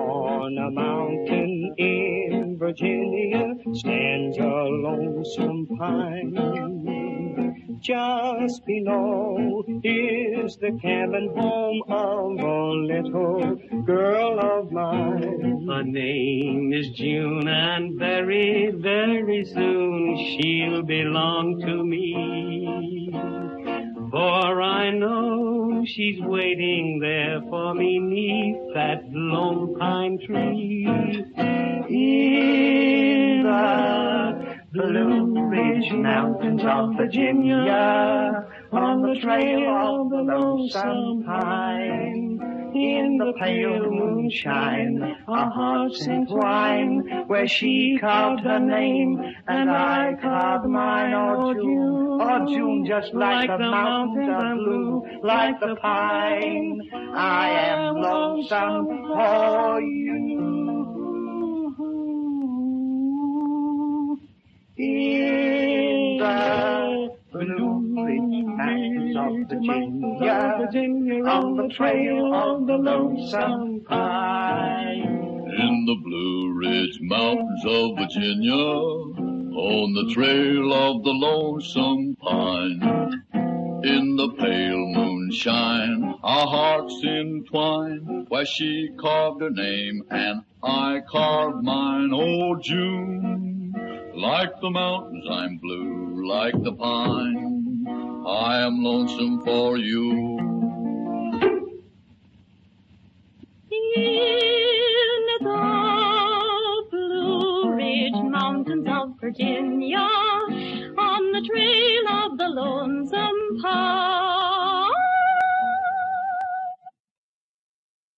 On a mountain in Virginia stands a lonesome pine. Just below is the cabin home of a little girl of mine. Her name is June, and very, very soon she'll belong to me. For I know she's waiting there for me 'neath that lone pine tree. In the Blue Ridge Mountains of Virginia, on the trail of the lonesome pine, in the pale moonshine, our hearts entwine, where she carved her name and I carved mine. Oh June, just like the mountains are blue, like the pine, I am lonesome for you. In the Blue Ridge Mountains of Virginia, on the trail of the lonesome pine. In the Blue Ridge Mountains of Virginia, on the trail of the lonesome pine. In the pale moonshine, our hearts entwine, where she carved her name and I carved mine. Oh June, like the mountains I'm blue, like the pine, I am lonesome for you. In the Blue Ridge Mountains of Virginia,